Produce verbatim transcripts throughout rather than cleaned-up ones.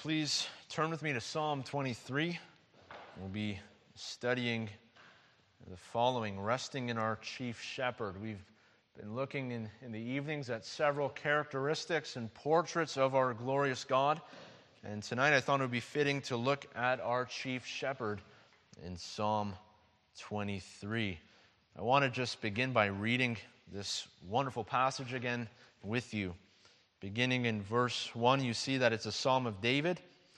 Please turn with me to Psalm twenty-three. We'll be studying the following, resting in our chief shepherd. We've been looking in, in the evenings at several characteristics and portraits of our glorious God. And tonight I thought it would be fitting to look at our chief shepherd in Psalm twenty-three. I want to just begin by reading this wonderful passage again with you. Beginning in verse one, you see that it's a psalm of David.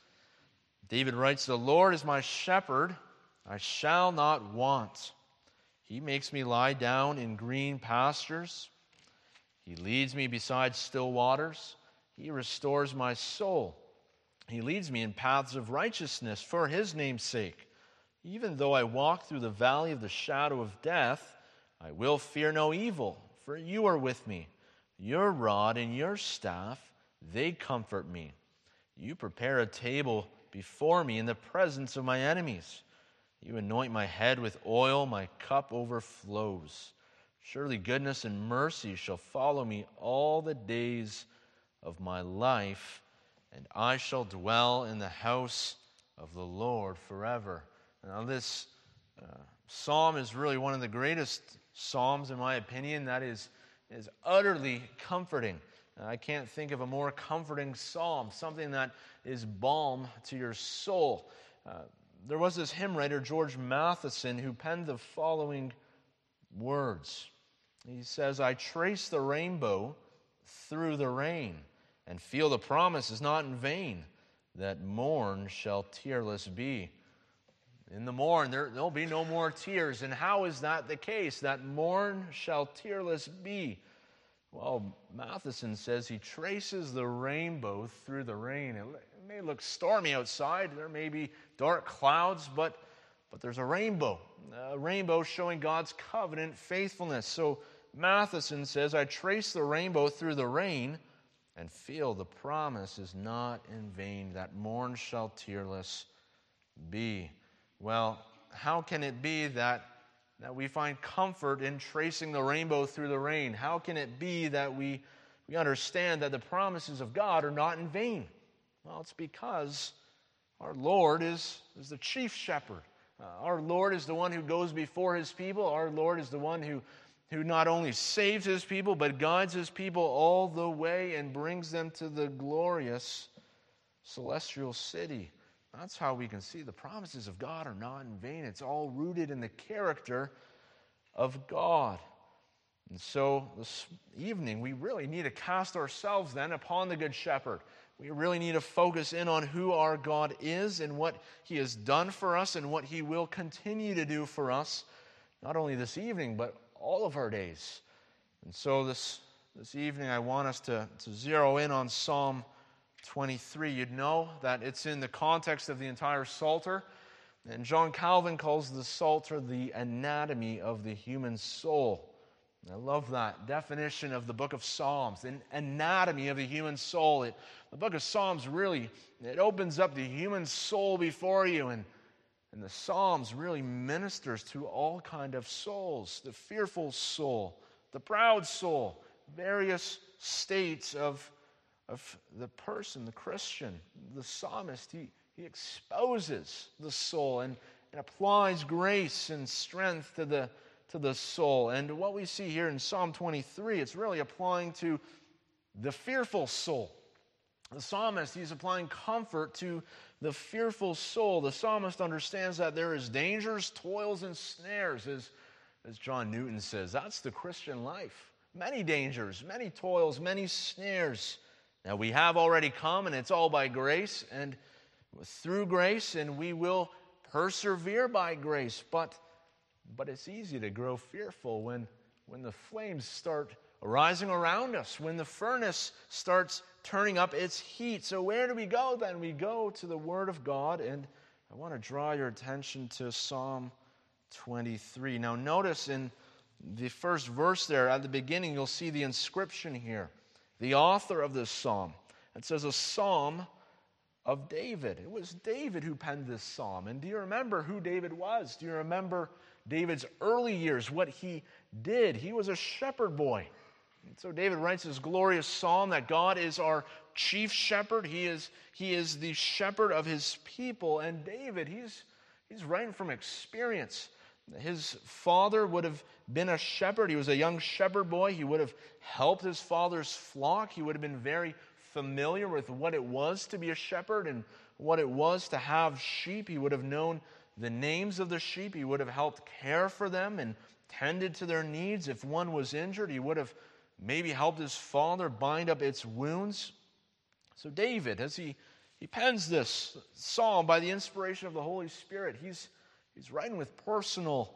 David writes, "The Lord is my shepherd, I shall not want. He makes me lie down in green pastures. He leads me beside still waters. He restores my soul. He leads me in paths of righteousness for his name's sake. Even though I walk through the valley of the shadow of death, I will fear no evil, for you are with me. Your rod and your staff, they comfort me. You prepare a table before me in the presence of my enemies. You anoint my head with oil, my cup overflows. Surely goodness and mercy shall follow me all the days of my life, and I shall dwell in the house of the Lord forever." Now this uh, psalm is really one of the greatest psalms, in my opinion, that is is utterly comforting. I can't think of a more comforting psalm, something that is balm to your soul. Uh, there was this hymn writer, George Matheson, who penned the following words. He says, "I trace the rainbow through the rain, and feel the promise is not in vain, that morn shall tearless be." In the morn, there, there'll be no more tears. And how is that the case? That morn shall tearless be. Well, Matheson says he traces the rainbow through the rain. It may look stormy outside. There may be dark clouds, but, but there's a rainbow. A rainbow showing God's covenant faithfulness. So Matheson says, "I trace the rainbow through the rain and feel the promise is not in vain, that morn shall tearless be." Well, how can it be that, that we find comfort in tracing the rainbow through the rain? How can it be that we, we understand that the promises of God are not in vain? Well, it's because our Lord is, is the chief shepherd. Uh, our Lord is the one who goes before his people. Our Lord is the one who, who not only saves his people, but guides his people all the way and brings them to the glorious celestial city. That's how we can see the promises of God are not in vain. It's all rooted in the character of God. And so this evening, we really need to cast ourselves then upon the Good Shepherd. We really need to focus in on who our God is and what he has done for us and what he will continue to do for us, not only this evening, but all of our days. And so this, this evening, I want us to, to zero in on Psalm twenty-three. You'd know that it's in the context of the entire Psalter, and John Calvin calls the Psalter the anatomy of the human soul. And I love that definition of the book of Psalms, an anatomy of the human soul. It, the book of Psalms really, it opens up the human soul before you, and, and the Psalms really ministers to all kind of souls, the fearful soul, the proud soul, various states of of the person, the Christian. The psalmist, he, he exposes the soul and, and applies grace and strength to the, to the soul. And what we see here in Psalm twenty-three, it's really applying to the fearful soul. The psalmist, he's applying comfort to the fearful soul. The psalmist understands that there is dangers, toils, and snares, as, as John Newton says. That's the Christian life. Many dangers, many toils, many snares. Now, we have already come, and it's all by grace, and through grace, and we will persevere by grace. But, but it's easy to grow fearful when, when the flames start arising around us, when the furnace starts turning up its heat. So where do we go then? We go to the Word of God, and I want to draw your attention to Psalm twenty-three. Now, notice in the first verse there, at the beginning, you'll see the inscription here. The author of this psalm. It says a psalm of David. It was David who penned this psalm. And do you remember who David was? Do you remember David's early years, what he did? He was a shepherd boy. So David writes this glorious psalm that God is our chief shepherd. He is, he is the shepherd of his people. And David, he's, he's writing from experience. His father would have been a shepherd. He was a young shepherd boy. He would have helped his father's flock. He would have been very familiar with what it was to be a shepherd and what it was to have sheep. He would have known the names of the sheep. He would have helped care for them and tended to their needs. If one was injured, he would have maybe helped his father bind up its wounds. So David, as he, he pens this psalm by the inspiration of the Holy Spirit, he's, he's writing with personal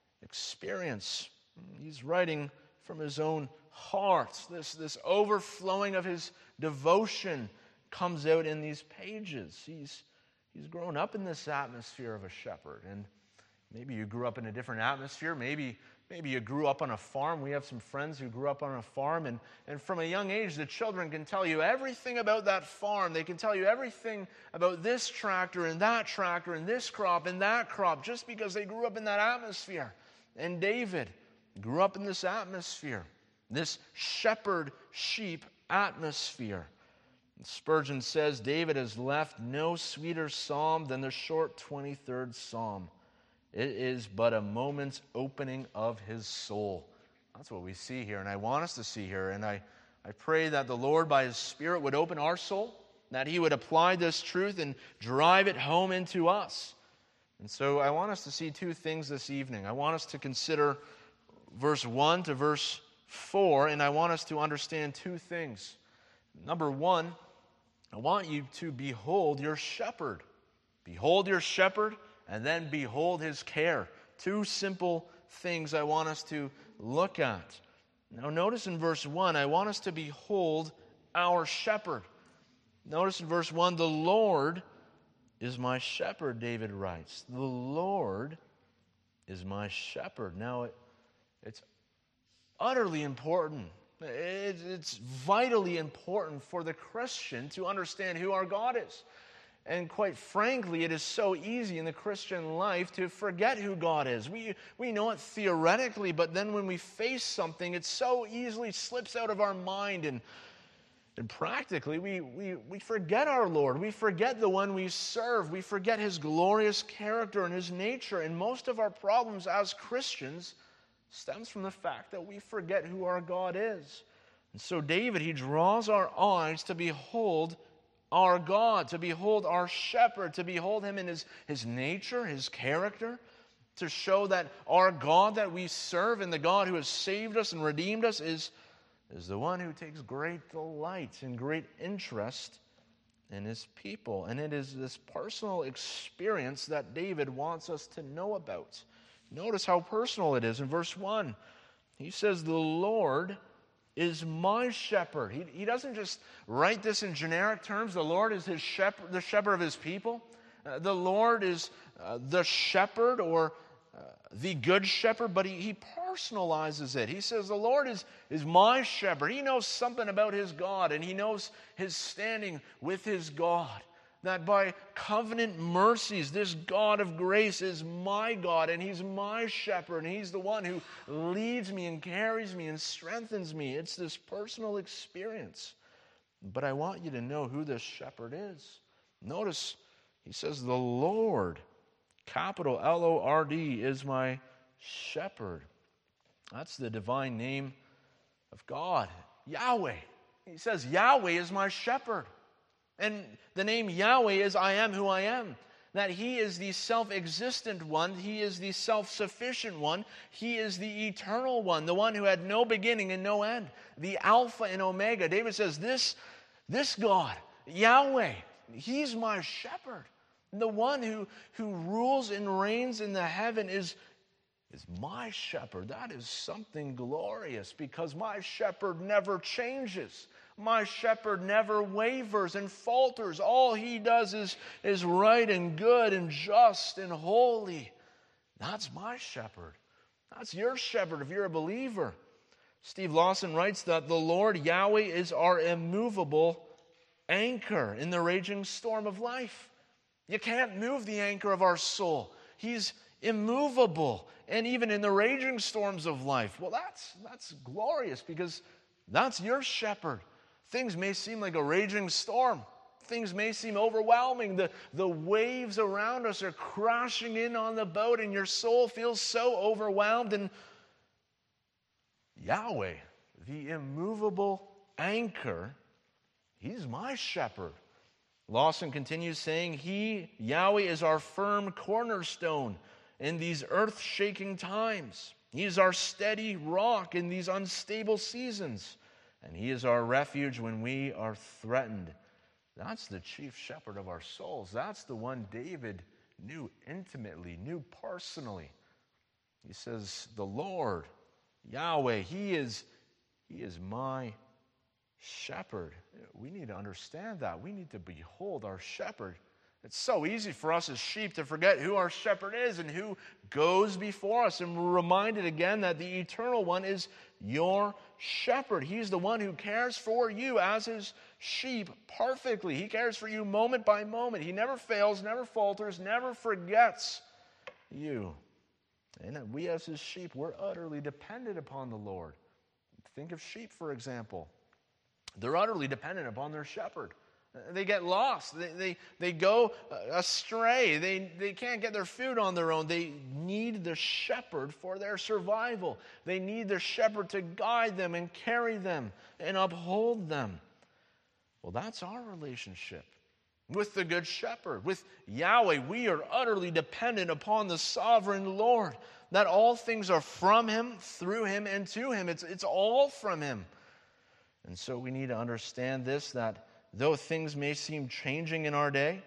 experience. He's writing from his own heart. This, this overflowing of his devotion comes out in these pages. He's, he's grown up in this atmosphere of a shepherd. And maybe you grew up in a different atmosphere. Maybe Maybe you grew up on a farm. We have some friends who grew up on a farm, and, and from a young age, the children can tell you everything about that farm. They can tell you everything about this tractor and that tractor and this crop and that crop just because they grew up in that atmosphere. And David grew up in this atmosphere, this shepherd-sheep atmosphere. And Spurgeon says, David has left no sweeter psalm than the short twenty-third Psalm. It is but a moment's opening of his soul. That's what we see here, and I want us to see here. And I, I pray that the Lord, by his Spirit, would open our soul, that he would apply this truth and drive it home into us. And so I want us to see two things this evening. I want us to consider verse one to verse four, and I want us to understand two things. Number one, I want you to behold your shepherd. Behold your shepherd, and then behold his care. Two simple things I want us to look at. Now notice in verse one, I want us to behold our shepherd. Notice in verse one, the Lord is my shepherd, David writes. The Lord is my shepherd. Now, it, it's utterly important. It, it's vitally important for the Christian to understand who our God is. And quite frankly, it is so easy in the Christian life to forget who God is. We, we know it theoretically, but then when we face something, it so easily slips out of our mind. And, and practically, we, we, we forget our Lord. We forget the one we serve. We forget his glorious character and his nature. And most of our problems as Christians stems from the fact that we forget who our God is. And so David, he draws our eyes to behold our God, to behold our shepherd, to behold him in his, his nature, his character, to show that our God that we serve and the God who has saved us and redeemed us is, is the one who takes great delight and great interest in his people. And it is this personal experience that David wants us to know about. Notice how personal it is. In verse one, he says, the Lord is my shepherd. He, he doesn't just write this in generic terms. The Lord is his shepherd, the shepherd of his people. Uh, the Lord is uh, the shepherd or uh, the good shepherd, but he, he personalizes it. He says, the Lord is, is my shepherd. He knows something about his God, and he knows his standing with his God. That by covenant mercies, this God of grace is my God, and he's my shepherd, and he's the one who leads me and carries me and strengthens me. It's this personal experience. But I want you to know who this shepherd is. Notice he says, the Lord, capital L O R D, is my shepherd. That's the divine name of God, Yahweh. He says, Yahweh is my shepherd. And the name Yahweh is I am who I am. That he is the self-existent one. He is the self-sufficient one. He is the eternal one, the one who had no beginning and no end. The Alpha and Omega. David says, this, this God, Yahweh, he's my shepherd. The one who, who rules and reigns in the heaven is, is my shepherd. That is something glorious because my shepherd never changes. My shepherd never wavers and falters. All he does is, is right and good and just and holy. That's my shepherd. That's your shepherd if you're a believer. Steve Lawson writes that the Lord Yahweh is our immovable anchor in the raging storm of life. You can't move the anchor of our soul. He's immovable. And even in the raging storms of life. Well, that's, that's glorious because That's your shepherd. Things may seem like a raging storm. Things may seem overwhelming. The, the waves around us are crashing in on the boat, and your soul feels so overwhelmed. And Yahweh, the immovable anchor, He's my shepherd. Lawson continues saying, He, Yahweh, is our firm cornerstone in these earth-shaking times. He is our steady rock in these unstable seasons. And He is our refuge when we are threatened. That's the chief shepherd of our souls. That's the one David knew intimately, knew personally. He says, the Lord, Yahweh, He is, He is my shepherd. We need to understand that. We need to behold our shepherd. It's so easy for us as sheep to forget who our shepherd is and who goes before us. And we're reminded again that the eternal one is your shepherd. He's the one who cares for you as His sheep perfectly. He cares for you moment by moment. He never fails, never falters, never forgets you. And we as His sheep, we're utterly dependent upon the Lord. Think of sheep, for example. They're utterly dependent upon their shepherd. They get lost. They, they, they go astray. They, they can't get their food on their own. They need the shepherd for their survival. They need their shepherd to guide them and carry them and uphold them. Well, that's our relationship with the Good Shepherd. With Yahweh, we are utterly dependent upon the sovereign Lord, that all things are from Him, through Him, and to Him. It's, it's all from Him. And so we need to understand this, that though things may seem changing in our day,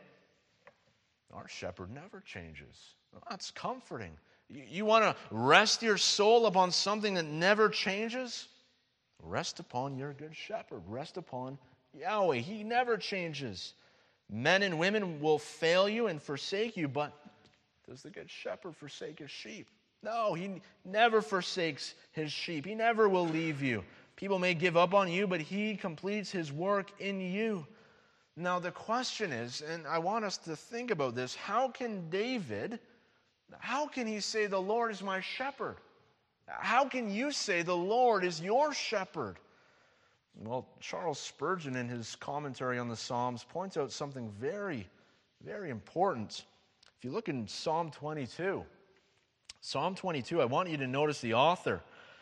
our shepherd never changes. That's comforting. You, you want to rest your soul upon something that never changes? Rest upon your good shepherd. Rest upon Yahweh. He never changes. Men and women will fail you and forsake you, but does the good shepherd forsake his sheep? No, He never forsakes His sheep. He never will leave you. People may give up on you, but He completes His work in you. Now the question is, and I want us to think about this, how can David, how can he say the Lord is my shepherd? How can you say the Lord is your shepherd? Well, Charles Spurgeon in his commentary on the Psalms points out something very, very important. If you look in Psalm twenty-two, Psalm twenty-two, I want you to notice the author.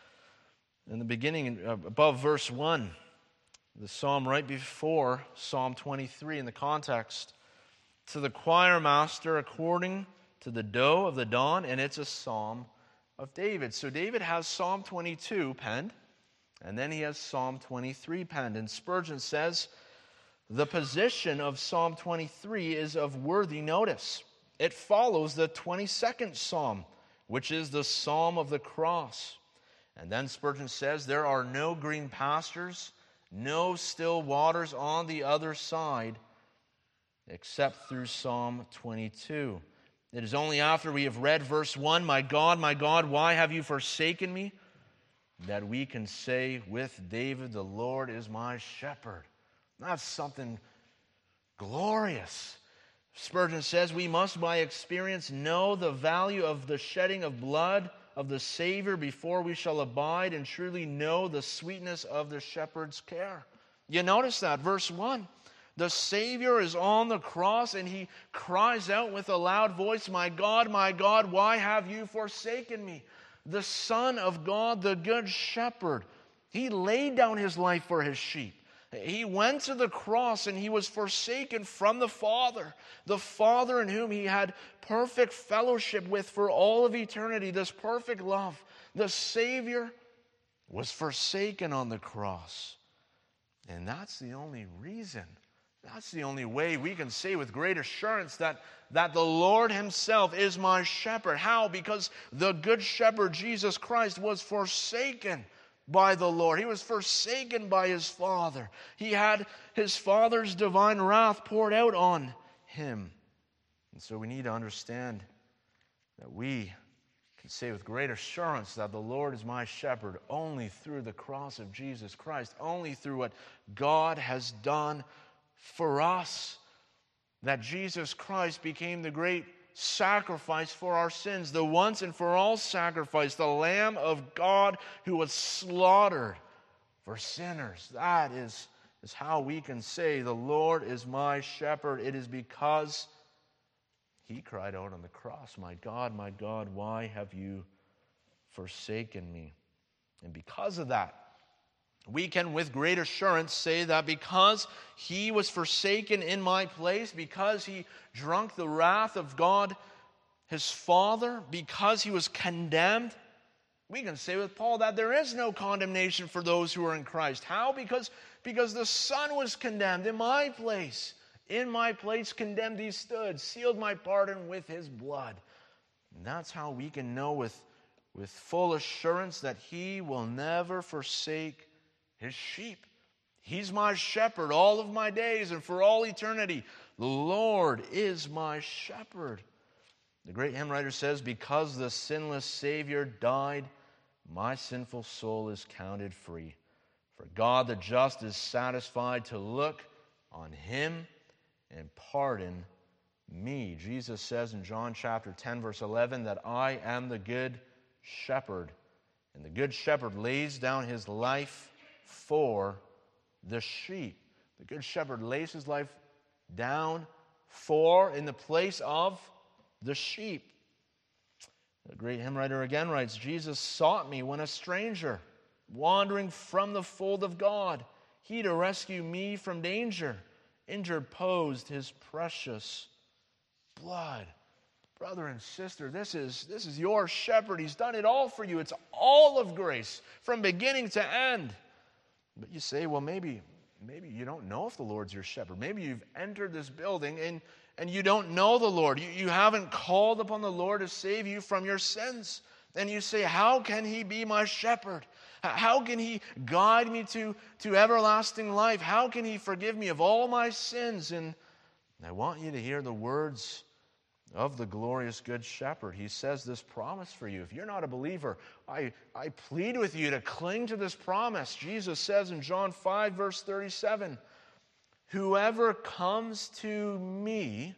In the beginning, above verse one, the psalm right before Psalm twenty-three in the context, to the choir master according to the doe of the dawn, and it's a psalm of David. So David has Psalm twenty-two penned, and then he has Psalm twenty-three penned. And Spurgeon says, the position of Psalm twenty-three is of worthy notice. It follows the twenty-second psalm, which is the psalm of the cross. And then Spurgeon says, there are no green pastures, no still waters on the other side, except through Psalm twenty-two. It is only after we have read verse one, my God, my God, why have you forsaken me? That we can say with David, the Lord is my shepherd. That's something glorious. Spurgeon says, we must by experience know the value of the shedding of blood of the Savior before we shall abide and truly know the sweetness of the shepherd's care. You notice that, verse one. The Savior is on the cross and He cries out with a loud voice, my God, my God, why have you forsaken me? The Son of God, the Good Shepherd, He laid down His life for His sheep. He went to the cross and He was forsaken from the Father, the Father in whom He had perfect fellowship with for all of eternity, this perfect love. The Savior was forsaken on the cross. And that's the only reason, that's the only way we can say with great assurance that, that the Lord Himself is my shepherd. How? Because the Good Shepherd, Jesus Christ, was forsaken by the Lord. He was forsaken by His Father. He had His Father's divine wrath poured out on Him. And so we need to understand that we can say with great assurance that the Lord is my shepherd only through the cross of Jesus Christ, only through what God has done for us, that Jesus Christ became the great sacrifice for our sins, the once and for all sacrifice, the Lamb of God who was slaughtered for sinners. That is, is how we can say, the Lord is my shepherd. It is because he cried out on the cross, my God, my God, why have you forsaken me? And because of that, we can with great assurance say that because he was forsaken in my place, because he drunk the wrath of God, his Father, because he was condemned, we can say with Paul that there is no condemnation for those who are in Christ. How? Because, because the Son was condemned in my place. In my place condemned he stood, sealed my pardon with his blood. And that's how we can know with, with full assurance that he will never forsake his sheep. He's my shepherd all of my days and for all eternity. The Lord is my shepherd. The great hymn writer says, because the sinless Savior died, my sinful soul is counted free. For God the just is satisfied to look on him and pardon me. Jesus says in John chapter ten, verse eleven, that I am the good shepherd. And the good shepherd lays down his life for the sheep. The good shepherd lays his life down for, in the place of, the sheep. The great hymn writer again writes, Jesus sought me when a stranger, wandering from the fold of God. He to rescue me from danger interposed his precious blood. Brother and sister, this is, this is your shepherd. He's done it all for you. It's all of grace from beginning to end. But you say, well, maybe, maybe you don't know if the Lord's your shepherd. Maybe you've entered this building and, and you don't know the Lord. You, you haven't called upon the Lord to save you from your sins. And you say, how can he be my shepherd? How can he guide me to, to everlasting life? How can he forgive me of all my sins? And I want you to hear the words of the glorious good shepherd. He says this promise for you. If you're not a believer, I, I plead with you to cling to this promise. Jesus says in John five, verse thirty-seven, whoever comes to me,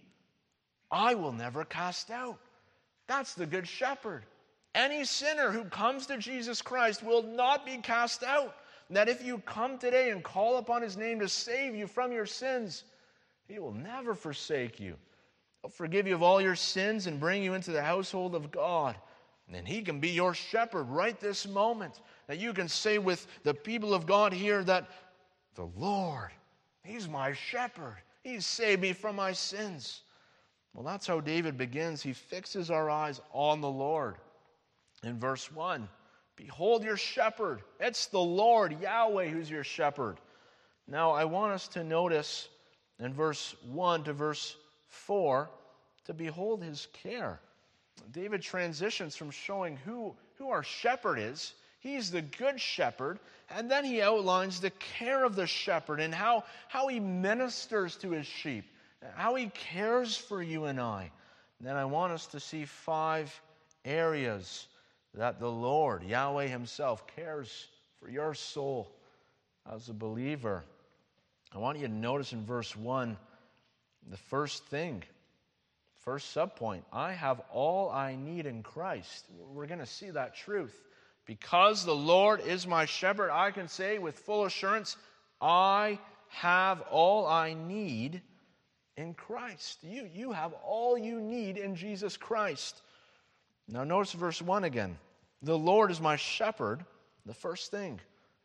I will never cast out. That's the good shepherd. Any sinner who comes to Jesus Christ will not be cast out. That if you come today and call upon his name to save you from your sins, he will never forsake you. He'll forgive you of all your sins and bring you into the household of God. And then he can be your shepherd right this moment. That you can say with the people of God here that the Lord, he's my shepherd. He's saved me from my sins. Well, that's how David begins. He fixes our eyes on the Lord. In verse one, behold your shepherd. It's the Lord, Yahweh, who's your shepherd. Now, I want us to notice in verse one to verse four, to behold his care. David transitions from showing who, who our shepherd is. He's the good shepherd. And then he outlines the care of the shepherd and how, how he ministers to his sheep, how he cares for you and I. And then I want us to see five areas that the Lord, Yahweh himself, cares for your soul as a believer. I want you to notice in verse one, the first thing, first subpoint, I have all I need in Christ. We're going to see that truth. Because the Lord is my shepherd, I can say with full assurance, I have all I need in Christ. You, you have all you need in Jesus Christ. Now notice verse one again. The Lord is my shepherd. The first thing,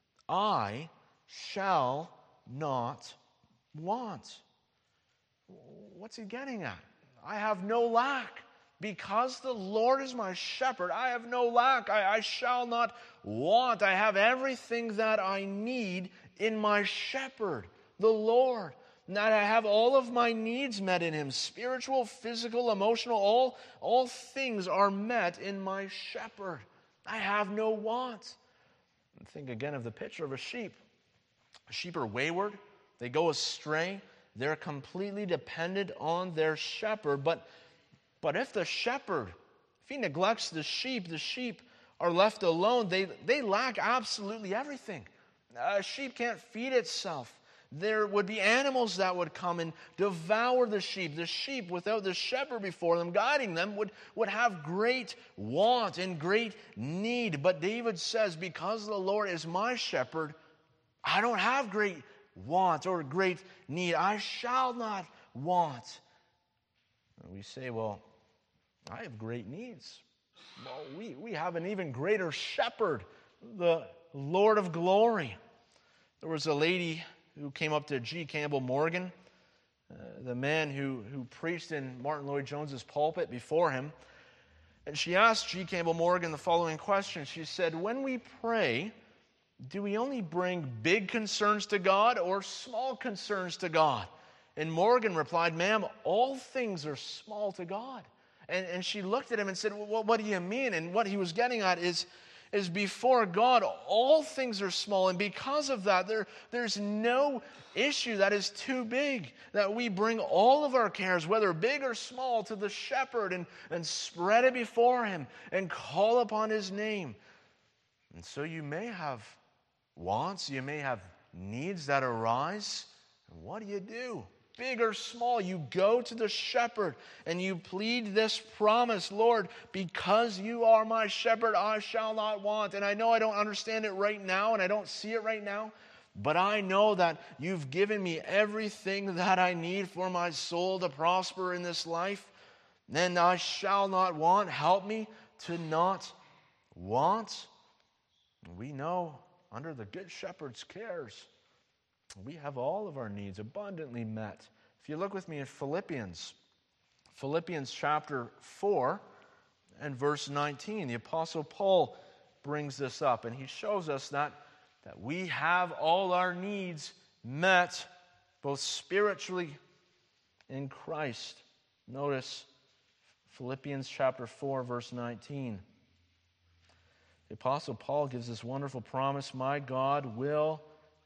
I shall not want. What's he getting at? I have no lack. Because the Lord is my shepherd, I have no lack. I, I shall not want. I have everything that I need in my shepherd, the Lord. And that I have all of my needs met in him. Spiritual, physical, emotional, all, all things are met in my shepherd. I have no want. And think again of the picture of a sheep. Sheep are wayward. They go astray. They're completely dependent on their shepherd. But, but if the shepherd, if he neglects the sheep, the sheep are left alone. They, they lack absolutely everything. A sheep can't feed itself. There would be animals that would come and devour the sheep. The sheep, without the shepherd before them, guiding them, would, would have great want and great need. But David says, because the Lord is my shepherd, I don't have great want or great need. I shall not want. And we say, well, I have great needs. Well, we, we have an even greater shepherd, the Lord of glory. There was a lady who came up to G. Campbell Morgan, uh, the man who, who preached in Martin Lloyd-Jones's pulpit before him. And she asked G. Campbell Morgan the following question. She said, when we pray, do we only bring big concerns to God or small concerns to God? And Morgan replied, ma'am, all things are small to God. And, and she looked at him and said, well, what do you mean? And what he was getting at is, is before God, all things are small. And because of that, there, there's no issue that is too big, that we bring all of our cares, whether big or small, to the shepherd and, and spread it before him and call upon his name. And so you may have wants, you may have needs that arise. And what do you do? Big or small, you go to the shepherd and you plead this promise, Lord, because you are my shepherd, I shall not want. And I know I don't understand it right now and I don't see it right now, but I know that you've given me everything that I need for my soul to prosper in this life. Then I shall not want. Help me to not want. We know under the Good Shepherd's cares, we have all of our needs abundantly met. If you look with me in Philippians, Philippians chapter four and verse nineteen, the Apostle Paul brings this up, and he shows us that, that we have all our needs met, both spiritually in Christ. Notice Philippians chapter four, verse nineteen. The Apostle Paul gives this wonderful promise, my God will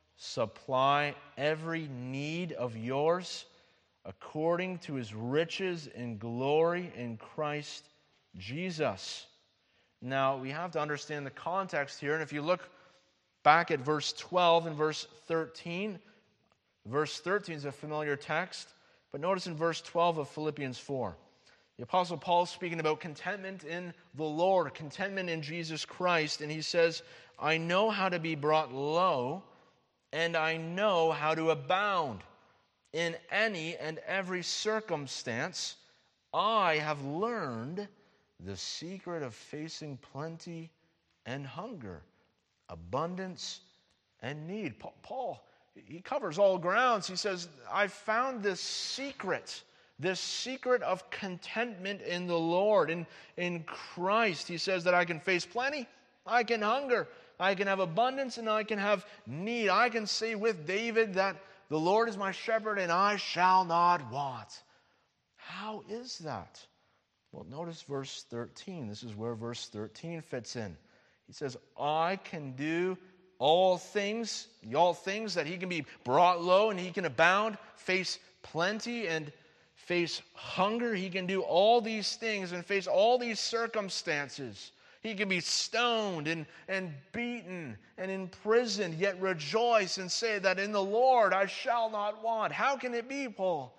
supply every need of yours according to his riches in glory in Christ Jesus. Now, we have to understand the context here, and if you look back at verse twelve and verse thirteen, verse thirteen is a familiar text, but notice in verse twelve of Philippians four, the Apostle Paul is speaking about contentment in the Lord, contentment in Jesus Christ, and he says, I know how to be brought low, and I know how to abound. In any and every circumstance, I have learned the secret of facing plenty and hunger, abundance and need. Paul, he covers all grounds. He says, I found this secret, this secret of contentment in the Lord, in, in Christ. He says that I can face plenty, I can hunger, I can have abundance, and I can have need. I can say with David that the Lord is my shepherd and I shall not want. How is that? Well, notice verse thirteen. This is where verse thirteen fits in. He says, I can do all things, all things that he can be brought low and he can abound, face plenty and face hunger. He can do all these things and face all these circumstances. He can be stoned and, and beaten and imprisoned, yet rejoice and say that in the Lord I shall not want. How can it be, Paul?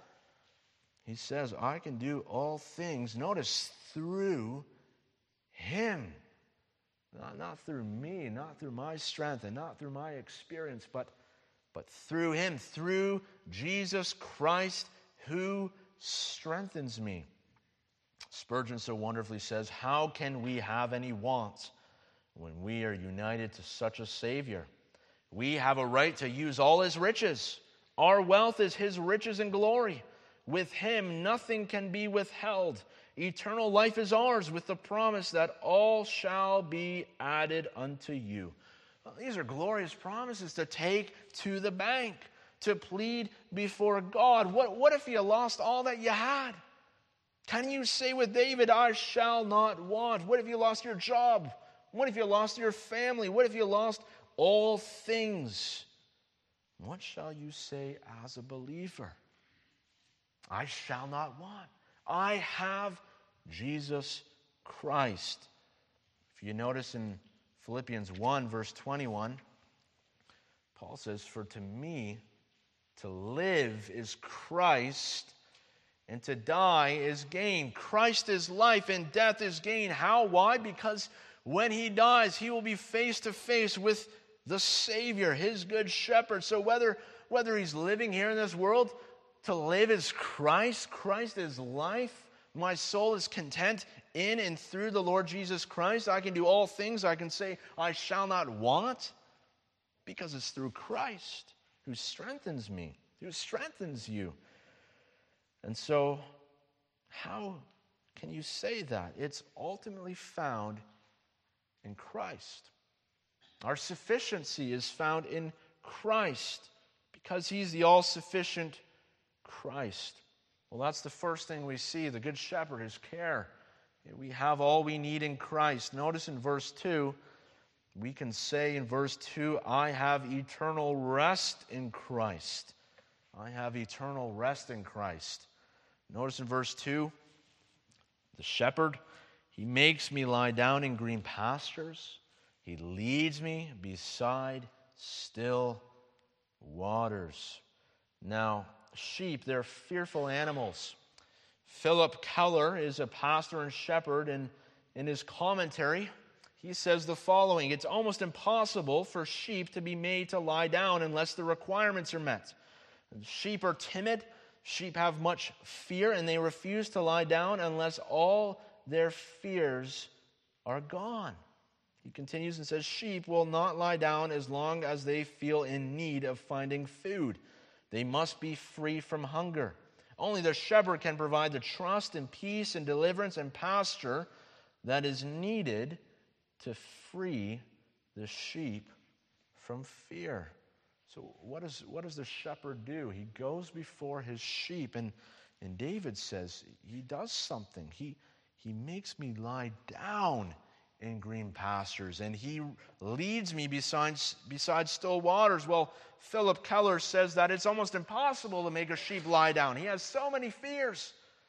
He says, I can do all things, notice, through him. Not, not through me, not through my strength, and not through my experience, but, but through him, through Jesus Christ who strengthens me. Spurgeon so wonderfully says, how can we have any wants when we are united to such a Savior? We have a right to use all his riches. Our wealth is his riches and glory. With him, nothing can be withheld. Eternal life is ours with the promise that all shall be added unto you. Well, these are glorious promises to take to the bank, to plead before God. What, what if you lost all that you had? Can you say with David, I shall not want? What if you lost your job? What if you lost your family? What if you lost all things? What shall you say as a believer? I shall not want. I have Jesus Christ. If you notice in Philippians one, verse twenty-one, Paul says, for to me, to live is Christ, and to die is gain. Christ is life and death is gain. How? Why? Because when he dies, he will be face to face with the Savior, his good shepherd. So whether, whether he's living here in this world, to live is Christ. Christ is life. My soul is content in and through the Lord Jesus Christ. I can do all things. I can say, I shall not want, because it's through Christ who strengthens me, who strengthens you. And so, how can you say that? It's ultimately found in Christ. Our sufficiency is found in Christ because he's the all-sufficient Christ. Well, that's the first thing we see, the Good Shepherd, his care. We have all we need in Christ. Notice in verse two, we can say in verse two, I have eternal rest in Christ. I have eternal rest in Christ. Notice in verse two, the shepherd, he makes me lie down in green pastures. He leads me beside still waters. Now, sheep, they're fearful animals. Philip Keller is a pastor and shepherd, and in his commentary, he says the following: it's almost impossible for sheep to be made to lie down unless the requirements are met. Sheep are timid, sheep have much fear, and they refuse to lie down unless all their fears are gone. He continues and says, sheep will not lie down as long as they feel in need of finding food. They must be free from hunger. Only the shepherd can provide the trust and peace and deliverance and pasture that is needed to free the sheep from fear. So what, is, what does the shepherd do? He goes before his sheep, and, and David says he does something. He, he makes me lie down in green pastures, and he leads me beside, beside still waters. Well, Philip Keller says that it's almost impossible to make a sheep lie down. He has so many fears.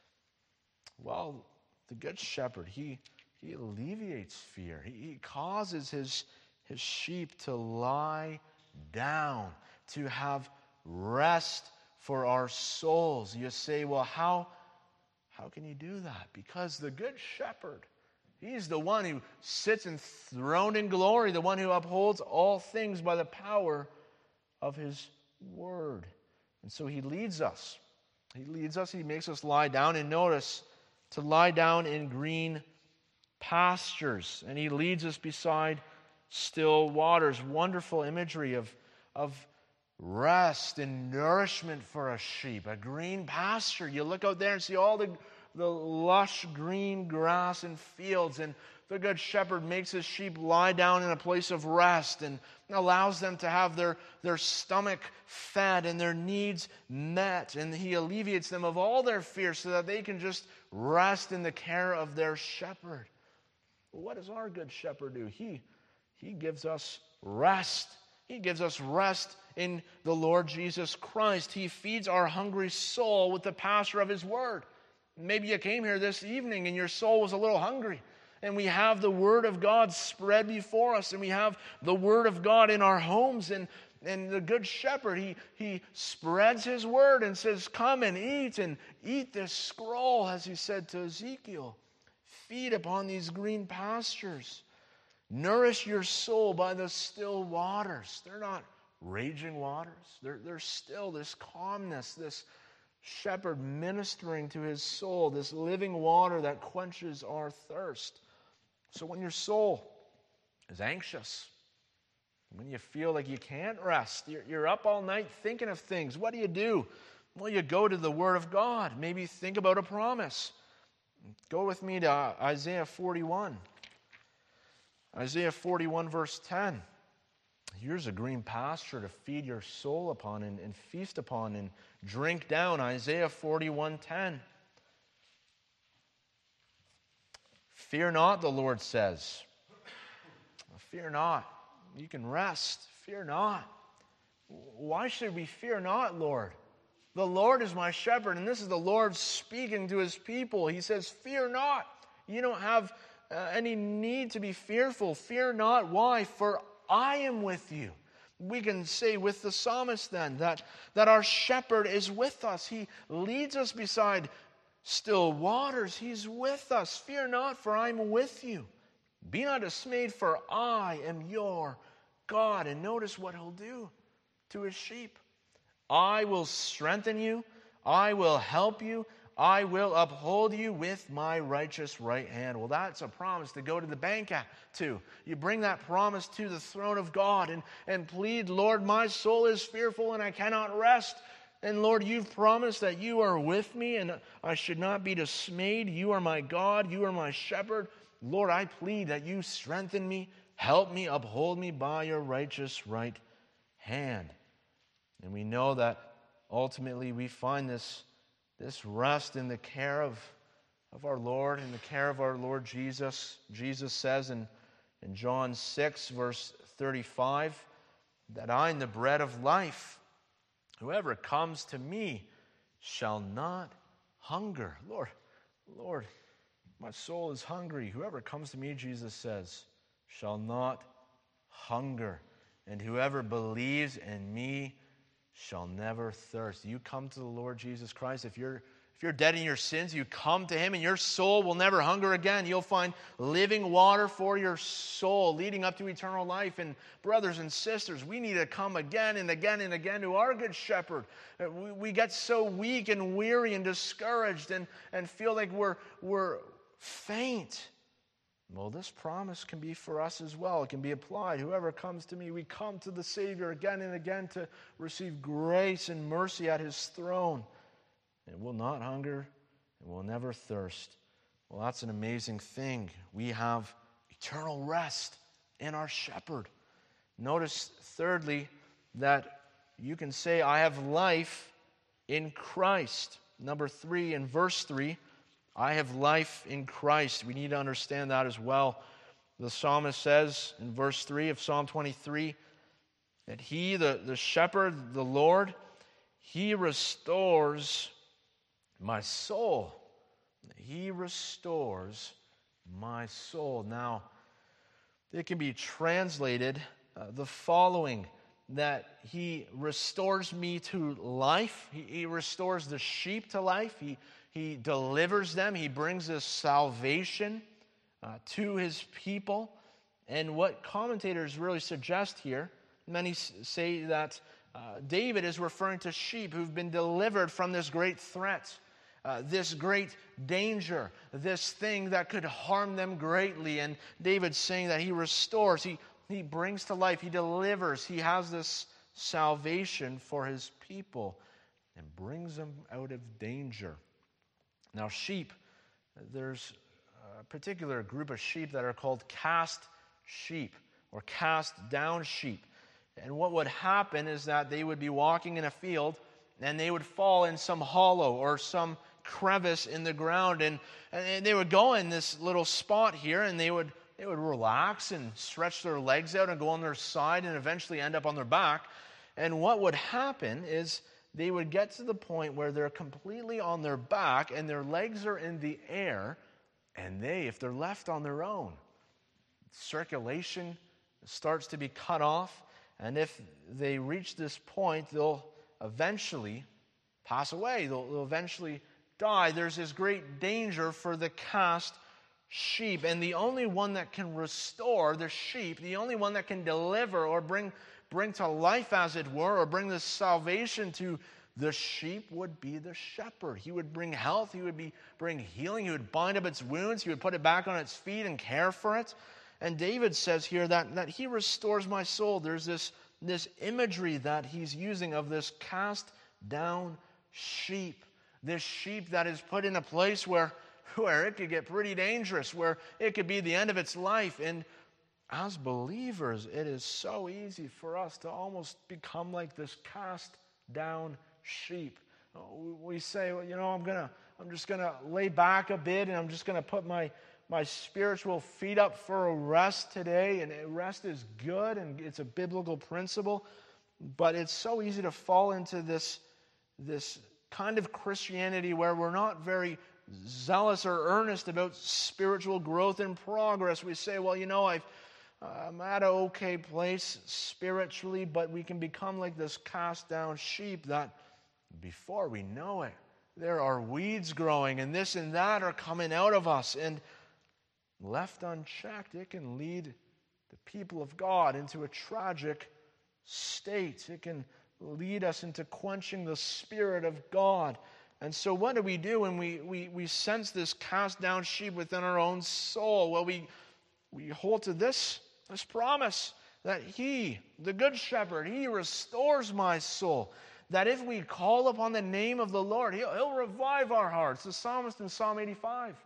Well, the Good Shepherd, he, he alleviates fear. He, he causes his, his sheep to lie down, to have rest for our souls. You say, well, how, how can you do that? Because the Good Shepherd, he's the one who sits enthroned in glory, the one who upholds all things by the power of his word. And so he leads us. He leads us, he makes us lie down, and notice, to lie down in green pastures. And he leads us beside still waters. Wonderful imagery of, of rest and nourishment for a sheep. A green pasture. You look out there and see all the the lush green grass and fields, and the Good Shepherd makes his sheep lie down in a place of rest and allows them to have their, their stomach fed and their needs met, and he alleviates them of all their fears so that they can just rest in the care of their shepherd. What does our Good Shepherd do? He, he gives us rest. He gives us rest in the Lord Jesus Christ. He feeds our hungry soul with the pasture of his word. Maybe you came here this evening and your soul was a little hungry, and we have the Word of God spread before us, and we have the Word of God in our homes, and, and the Good Shepherd, he, he spreads his Word and says, come and eat, and eat this scroll, as he said to Ezekiel. Feed upon these green pastures. Nourish your soul by the still waters. They're not raging waters. They're, they're still, this calmness, this shepherd ministering to his soul, this living water that quenches our thirst. So when your soul is anxious, when you feel like you can't rest, you're, you're up all night thinking of things, what do you do? Well, you go to the Word of God. Maybe think about a promise. Go with me to Isaiah forty-one. Isaiah forty-one, verse ten. Here's a green pasture to feed your soul upon and, and feast upon and drink down. Isaiah forty-one, ten. Fear not, the Lord says. Fear not. You can rest. Fear not. Why should we fear not, Lord? The Lord is my shepherd, and this is the Lord speaking to his people. He says, fear not. You don't have uh, any need to be fearful. Fear not. Why? For I am with you. We can say with the psalmist then that, that our shepherd is with us. He leads us beside still waters. He's with us. Fear not, for I am with you. Be not dismayed, for I am your God. And notice what he'll do to his sheep. I will strengthen you. I will help you. I will uphold you with my righteous right hand. Well, that's a promise to go to the bank at, to. You bring that promise to the throne of God and, and plead, Lord, my soul is fearful and I cannot rest. And Lord, you've promised that you are with me and I should not be dismayed. You are my God. You are my shepherd. Lord, I plead that you strengthen me, help me, uphold me by your righteous right hand. And we know that ultimately we find this This rest in the care of, of our Lord, in the care of our Lord Jesus. Jesus says in, in John six, verse thirty-five, that I am the bread of life. Whoever comes to me shall not hunger. Lord, Lord, my soul is hungry. Whoever comes to me, Jesus says, shall not hunger. And whoever believes in me shall never thirst. You come to the Lord Jesus Christ. If you're if you're dead in your sins, you come to him and your soul will never hunger again. You'll find living water for your soul leading up to eternal life. And brothers and sisters, we need to come again and again and again to our good shepherd. We, we get so weak and weary and discouraged and, and feel like we're, we're faint. Well, this promise can be for us as well. It can be applied. Whoever comes to me, we come to the Savior again and again to receive grace and mercy at his throne. And will not hunger and will never thirst. Well, that's an amazing thing. We have eternal rest in our shepherd. Notice, thirdly, that you can say, I have life in Christ. Number three, in verse three, I have life in Christ. We need to understand that as well. The psalmist says in verse three of Psalm twenty-three that he, the, the shepherd, the Lord, he restores my soul. He restores my soul. Now, it can be translated uh, the following, that he restores me to life. He, he restores the sheep to life. He He delivers them. He brings us salvation uh, to his people. And what commentators really suggest here, many say that uh, David is referring to sheep who've been delivered from this great threat, uh, this great danger, this thing that could harm them greatly. And David's saying that he restores, he, he brings to life, he delivers, he has this salvation for his people and brings them out of danger. Now, sheep, there's a particular group of sheep that are called cast sheep or cast down sheep. And what would happen is that they would be walking in a field and they would fall in some hollow or some crevice in the ground. And, and they would go in this little spot here and they would, they would relax and stretch their legs out and go on their side and eventually end up on their back. And what would happen is they would get to the point where they're completely on their back and their legs are in the air, and they, if they're left on their own, circulation starts to be cut off, and if they reach this point, they'll eventually pass away. They'll, they'll eventually die. There's this great danger for the cast sheep, and the only one that can restore the sheep, the only one that can deliver or bring bring to life, as it were, or bring this salvation to the sheep would be the shepherd. He would bring health. He would be bring healing. He would bind up its wounds. He would put it back on its feet and care for it. And David says here that, that he restores my soul. There's this, this imagery that he's using of this cast down sheep. This sheep that is put in a place where, where it could get pretty dangerous, where it could be the end of its life. And as believers, it is so easy for us to almost become like this cast down sheep. We say, well, you know, I'm gonna, I'm just gonna lay back a bit, and I'm just gonna put my my spiritual feet up for a rest today. And rest is good, and it's a biblical principle. But it's so easy to fall into this this kind of Christianity where we're not very zealous or earnest about spiritual growth and progress. We say, well, you know, I've I'm at an okay place spiritually, but we can become like this cast down sheep that before we know it, there are weeds growing and this and that are coming out of us. And left unchecked, it can lead to people of God into a tragic state. It can lead us into quenching the Spirit of God. And so what do we do when we, we, we sense this cast down sheep within our own soul? Well, we, we hold to this, this promise that He, the Good Shepherd, He restores my soul. That if we call upon the name of the Lord, He'll, he'll revive our hearts. The psalmist in Psalm eighty-five.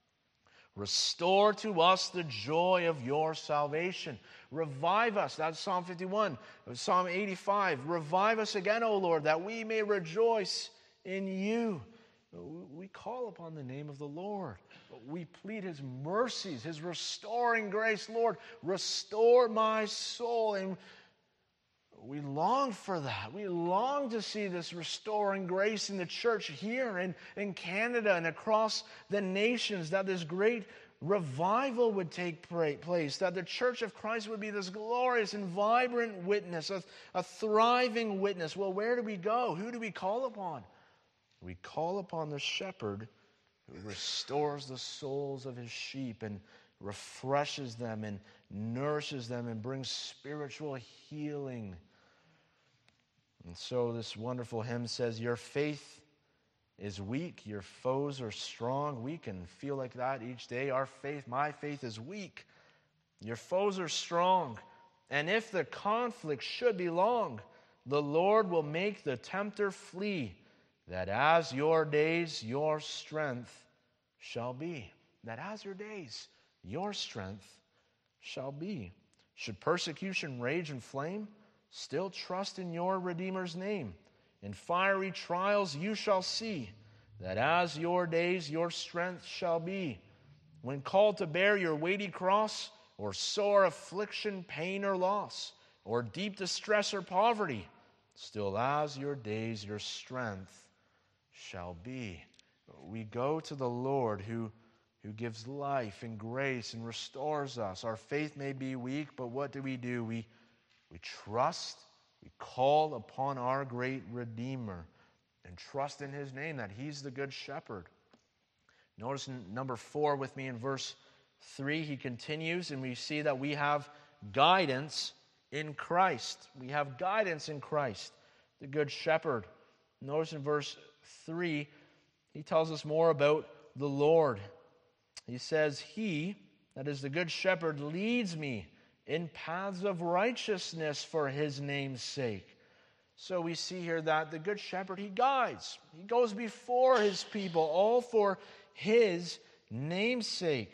Restore to us the joy of your salvation. Revive us. That's Psalm fifty-one. Psalm eighty-five. Revive us again, O Lord, that we may rejoice in you. We call upon the name of the Lord. We plead His mercies, His restoring grace. Lord, restore my soul. And we long for that. We long to see this restoring grace in the church here in, in Canada and across the nations, that this great revival would take place, that the Church of Christ would be this glorious and vibrant witness, a, a thriving witness. Well, where do we go? Who do we call upon? We call upon the shepherd who restores the souls of his sheep and refreshes them and nourishes them and brings spiritual healing. And so this wonderful hymn says, your faith is weak, your foes are strong. We can feel like that each day. Our faith, my faith is weak. Your foes are strong. And if the conflict should be long, the Lord will make the tempter flee, that as your days, your strength shall be. That as your days, your strength shall be. Should persecution rage and flame, still trust in your Redeemer's name. In fiery trials you shall see that as your days your strength shall be. When called to bear your weighty cross, or sore affliction, pain, or loss, or deep distress or poverty, still as your days your strength shall be. We go to the Lord who, who gives life and grace and restores us. Our faith may be weak, but what do we do? We We trust, we call upon our great Redeemer and trust in His name that He's the Good Shepherd. Notice in number four with me in verse three, he continues, and we see that we have guidance in Christ. We have guidance in Christ, the Good Shepherd. Notice in verse three, he tells us more about the Lord. He says, He, that is the Good Shepherd, leads me in paths of righteousness for His name's sake. So we see here that the Good Shepherd, He guides. He goes before His people, all for His name's sake.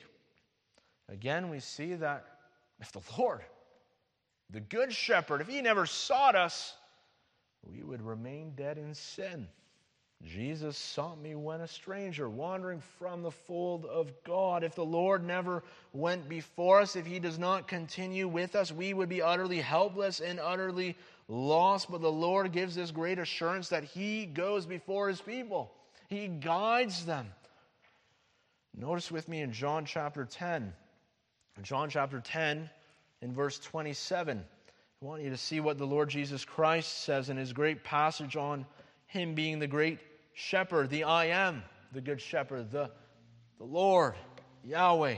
Again, we see that if the Lord, the Good Shepherd, if He never sought us, we would remain dead in sin. Jesus sought me when a stranger, wandering from the fold of God. If the Lord never went before us, if He does not continue with us, we would be utterly helpless and utterly lost. But the Lord gives this great assurance that He goes before His people. He guides them. Notice with me in John chapter ten. John chapter ten, in verse twenty-seven. I want you to see what the Lord Jesus Christ says in His great passage on Him being the great Shepherd, the I am, the Good Shepherd, the, the Lord, Yahweh.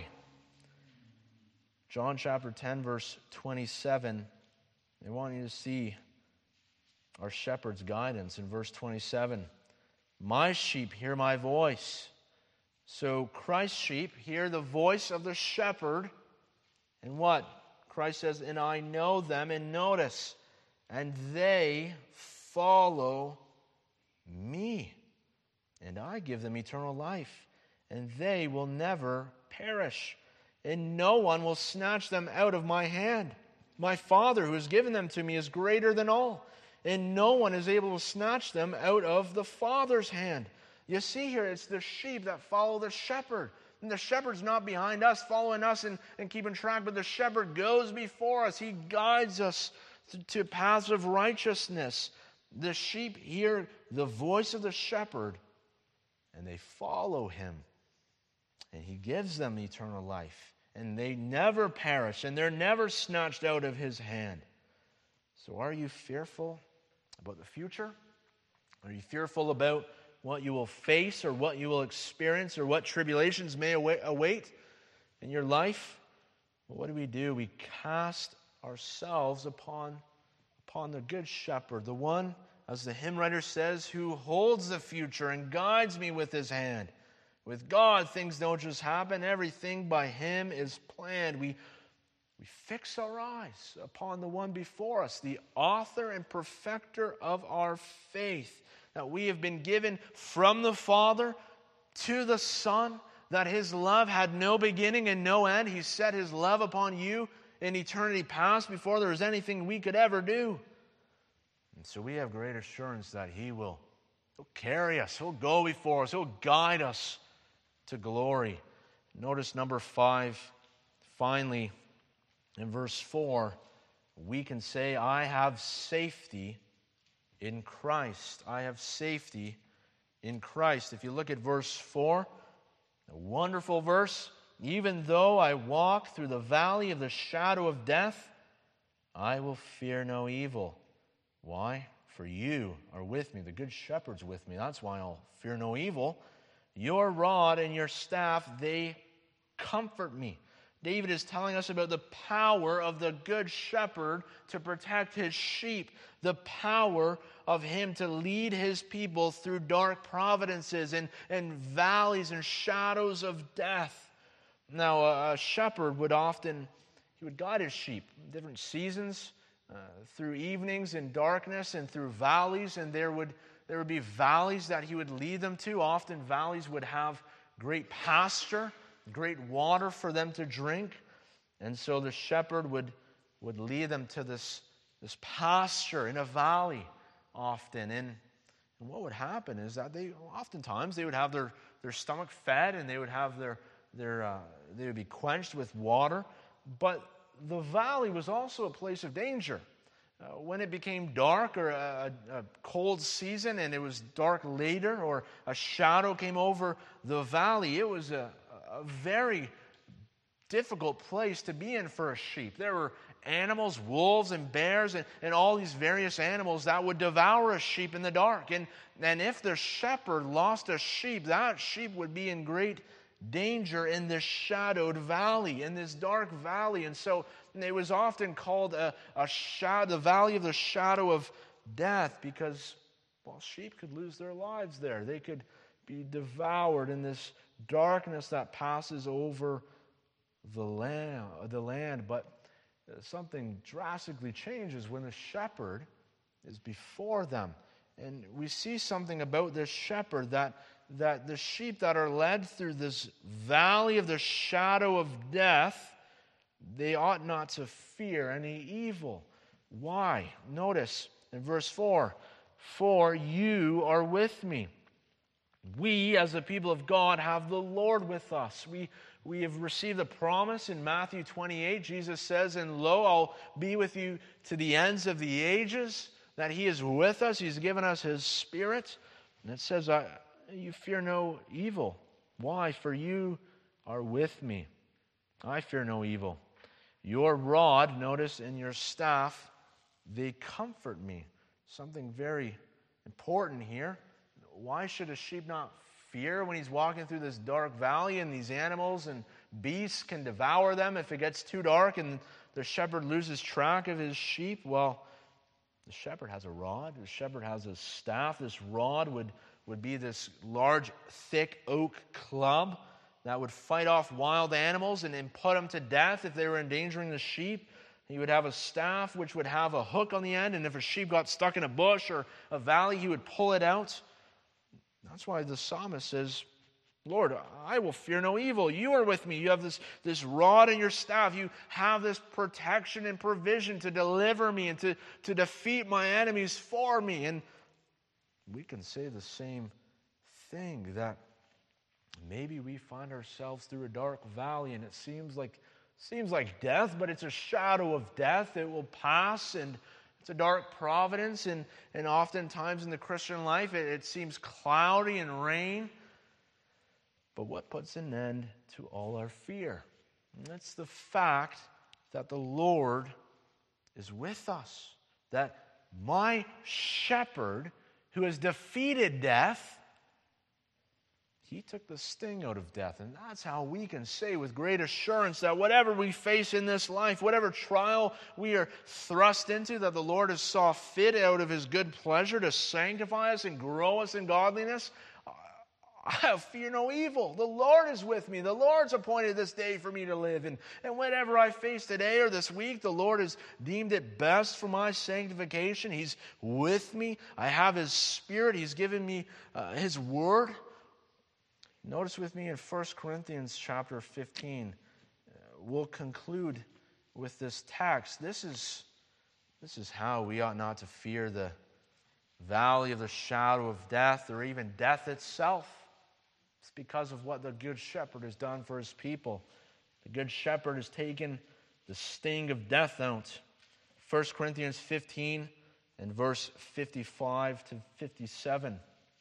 John chapter ten, verse twenty-seven. I want you to see our shepherd's guidance in verse twenty-seven. My sheep hear my voice. So Christ's sheep hear the voice of the shepherd. And what? Christ says, and I know them, and notice, and they follow me. And I give them eternal life, and they will never perish, and no one will snatch them out of my hand. My Father who has given them to me is greater than all, and no one is able to snatch them out of the Father's hand. You see here, it's the sheep that follow the shepherd. And the shepherd's not behind us, following us and, and keeping track, but the shepherd goes before us. He guides us to, to paths of righteousness. The sheep hear the voice of the shepherd, and they follow Him. And He gives them eternal life. And they never perish, and they're never snatched out of His hand. So are you fearful about the future? Are you fearful about what you will face or what you will experience or what tribulations may await in your life? Well, what do we do? We cast ourselves upon, upon the Good Shepherd, the one, as the hymn writer says, who holds the future and guides me with his hand. With God, things don't just happen. Everything by him is planned. We, we fix our eyes upon the one before us, the author and perfecter of our faith, that we have been given from the Father to the Son, that his love had no beginning and no end. He set his love upon you in eternity past before there was anything we could ever do. And so we have great assurance that he will he'll carry us, he'll go before us, he'll guide us to glory. Notice number five, finally, in verse four, we can say, I have safety in Christ. I have safety in Christ. If you look at verse four, a wonderful verse. Even though I walk through the valley of the shadow of death, I will fear no evil. Why? For you are with me. The Good Shepherd's with me. That's why I'll fear no evil. Your rod and your staff, they comfort me. David is telling us about the power of the Good Shepherd to protect his sheep, the power of him to lead his people through dark providences and, and valleys and shadows of death. Now, a, a shepherd would often, he would guide his sheep in different seasons, uh, through evenings in darkness and through valleys, and there would, there would be valleys that he would lead them to. Often valleys would have great pasture, great water for them to drink. And so the shepherd would, would lead them to this, this pasture in a valley often. And, and what would happen is that they oftentimes they would have their, their stomach fed, and they would have their, their uh, they would be quenched with water. But the valley was also a place of danger. Uh, when it became dark, or a, a cold season, and it was dark later, or a shadow came over the valley, it was a a very difficult place to be in for a sheep. There were animals, wolves and bears, and, and all these various animals that would devour a sheep in the dark. And, and if the shepherd lost a sheep, that sheep would be in great danger in this shadowed valley, in this dark valley. And so it was often called a, a shadow, the valley of the shadow of death, because, well, sheep could lose their lives there. They could be devoured in this darkness that passes over the land, the land. But something drastically changes when the shepherd is before them. And we see something about this shepherd, that, that the sheep that are led through this valley of the shadow of death, they ought not to fear any evil. Why? Notice in verse four, for you are with me. We, as the people of God, have the Lord with us. We, we have received a promise in Matthew twenty-eight. Jesus says, and lo, I'll be with you to the ends of the ages, that he is with us. He's given us his Spirit. And it says, I, you fear no evil. Why? For you are with me. I fear no evil. Your rod, notice, and your staff, they comfort me. Something very important here. Why should a sheep not fear when he's walking through this dark valley, and these animals and beasts can devour them if it gets too dark and the shepherd loses track of his sheep? Well, the shepherd has a rod. The shepherd has a staff. This rod would, would be this large, thick oak club that would fight off wild animals and, and put them to death if they were endangering the sheep. He would have a staff which would have a hook on the end, and if a sheep got stuck in a bush or a valley, he would pull it out. That's why the psalmist says, Lord, I will fear no evil. You are with me. You have this, this rod and your staff. You have this protection and provision to deliver me and to, to defeat my enemies for me. And we can say the same thing, that maybe we find ourselves through a dark valley, and it seems like seems like death, but it's a shadow of death. It will pass, and it's a dark providence, and, and oftentimes in the Christian life it, it seems cloudy and rain. But what puts an end to all our fear? And that's the fact that the Lord is with us. That my shepherd, who has defeated death, He took the sting out of death. And that's how we can say with great assurance that whatever we face in this life, whatever trial we are thrust into, that the Lord has saw fit out of His good pleasure to sanctify us and grow us in godliness, I fear no evil. The Lord is with me. The Lord's appointed this day for me to live. And, and whatever I face today or this week, the Lord has deemed it best for my sanctification. He's with me. I have His Spirit. He's given me uh, His Word. Notice with me in First Corinthians chapter fifteen. Uh, we'll conclude with this text. This is, this is how we ought not to fear the valley of the shadow of death or even death itself. It's because of what the Good Shepherd has done for His people. The Good Shepherd has taken the sting of death out. First Corinthians fifteen and verse fifty-five to fifty-seven.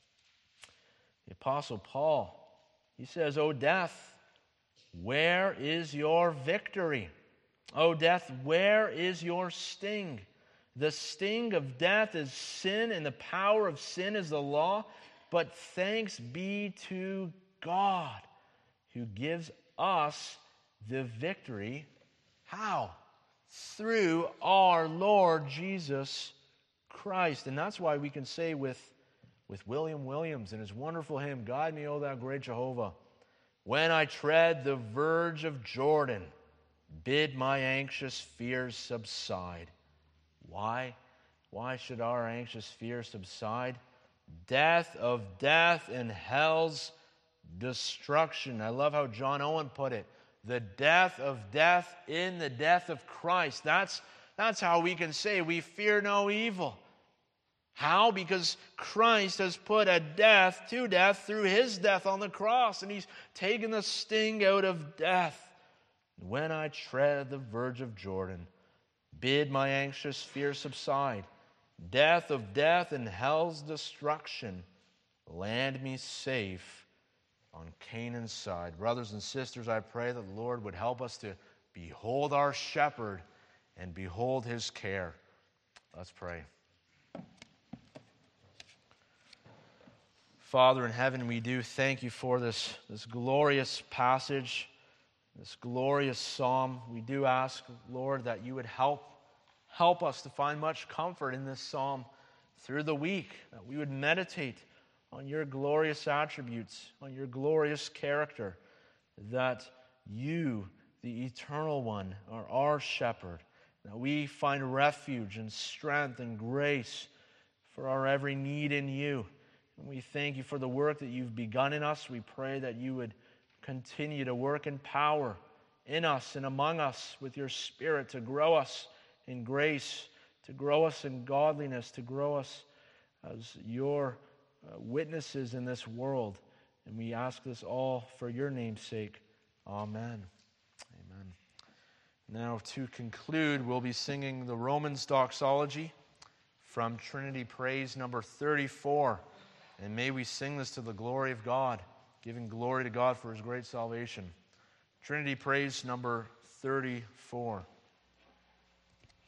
The Apostle Paul, he says, O death, where is your victory? O death, where is your sting? The sting of death is sin, and the power of sin is the law. But thanks be to God who gives us the victory. How? Through our Lord Jesus Christ. And that's why we can say with, with William Williams in his wonderful hymn, Guide me, O thou great Jehovah, when I tread the verge of Jordan, bid my anxious fears subside. Why? Why should our anxious fears subside? Death of death and hell's destruction. I love how John Owen put it. The death of death in the death of Christ. That's, that's how we can say we fear no evil. How? Because Christ has put a death to death through His death on the cross, and He's taken the sting out of death. When I tread the verge of Jordan, bid my anxious fear subside. Death of death and hell's destruction, land me safe on Canaan's side. Brothers and sisters, I pray that the Lord would help us to behold our shepherd and behold His care. Let's pray. Father in heaven, we do thank You for this, this glorious passage, this glorious psalm. We do ask, Lord, that You would help Help us to find much comfort in this psalm through the week, that we would meditate on Your glorious attributes, on Your glorious character, that You, the Eternal One, are our shepherd, that we find refuge and strength and grace for our every need in You. And we thank You for the work that You've begun in us. We pray that You would continue to work in power in us and among us with Your Spirit to grow us in grace, to grow us in godliness, to grow us as Your uh, witnesses in this world. And we ask this all for Your name's sake. Amen. Amen. Now, to conclude, we'll be singing the Romans doxology from Trinity Praise number thirty-four. And may we sing this to the glory of God, giving glory to God for His great salvation. Trinity Praise number thirty-four.